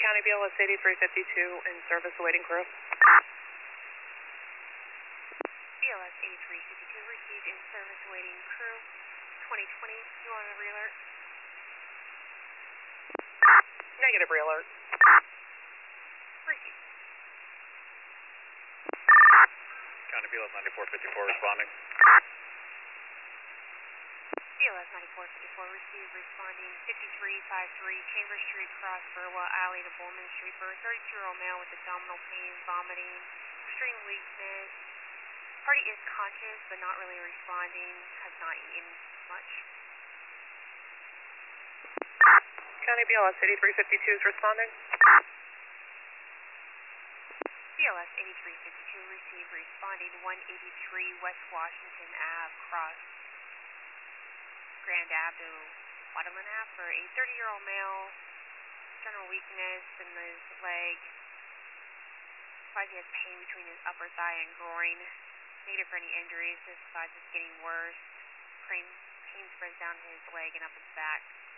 County BLS 8352 in service awaiting crew. BLS 8352 received in service awaiting crew. 2020, you on a re-alert? Negative re-alert. Received. County BLS 9454 responding. BLS 9454 received responding 5353 Chambers Street, Cross Burwa Alley to Bowman Street for a 32-year-old male with abdominal pain, vomiting, extreme weakness. Party is conscious but not really responding, has not eaten much. County BLS 8352 is responding. BLS 8352 received responding 183 West Washington Ave, Cross Grand Ave to Waterland Ave for a 30-year-old male, general weakness in his leg. Finds he has pain between his upper thigh and groin. Negative for any injuries. This finds it's getting worse. Pain spreads down his leg and up his back.